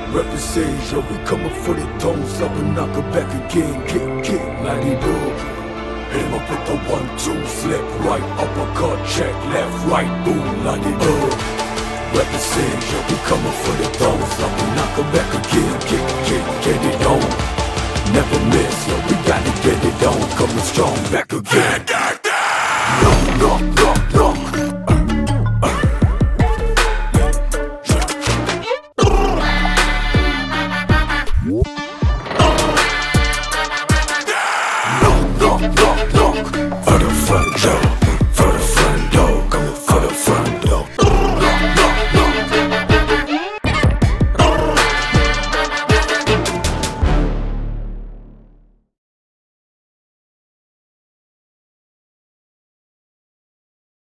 Represent, yo, we coming for the thumbs up and knock it back again. Kick, like they do. Hit him up with the 1-2, slip right, uppercut, check, left, right, boom, like they do. Represent, yo, we coming for the thumbs up and knock it back again.